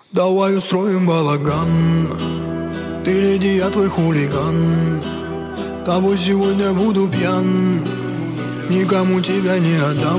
Давай устроим балаган. Ты леди, я твой хулиган. Тобой сегодня буду пьян, никому тебя не отдам.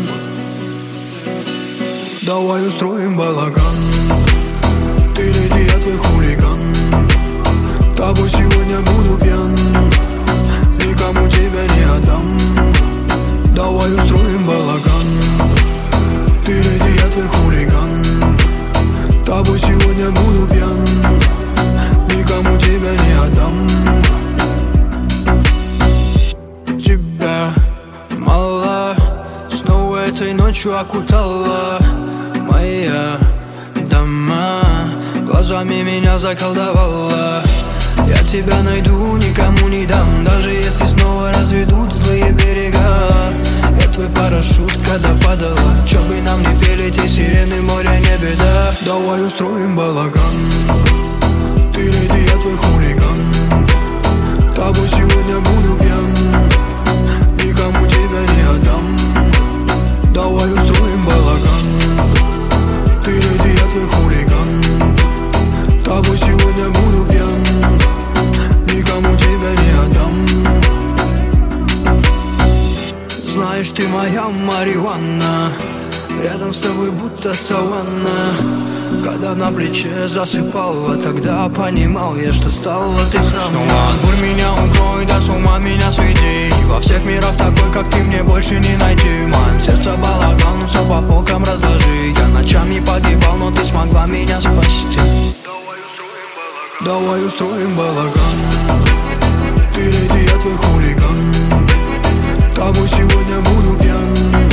Давай устроим балаган. Ты леди, я твой хулиган. Тобой сегодня буду пьян, никому тебя не отдам. Давай устроим балаган. Ты леди, я твой хулиган. Тобой сегодня буду пьян, никому тебя не отдам. Тебя мало, снова этой ночью окутала моя дома, глазами меня заколдовала. Я тебя найду, никому не дам, даже если снова разведут злые берега. Я твой парашют, когда падала, чё бы нам не пели те сирены, моря не беда. Давай устроим балаган. Ты леди, я твой хулиган. Тобой сегодня буду пьян, никому тебя не отдам. Давай устроим балаган. Ты леди, я твой хулиган. Тобой сегодня буду пьян, никому тебя не отдам. Знаешь, ты моя марихуана, рядом с тобой будто саванна. Когда на плече засыпала, тогда понимал я, что стала ты храма. Бурь меня укрой, да с ума меня сведи. Во всех мирах такой, как ты, мне больше не найти. В моем сердце балаган, ну все по полкам разложи. Я ночами погибал, но ты смогла меня спасти. Давай устроим балаган. Ты леди, я твой хулиган. Тобой сегодня буду пьян,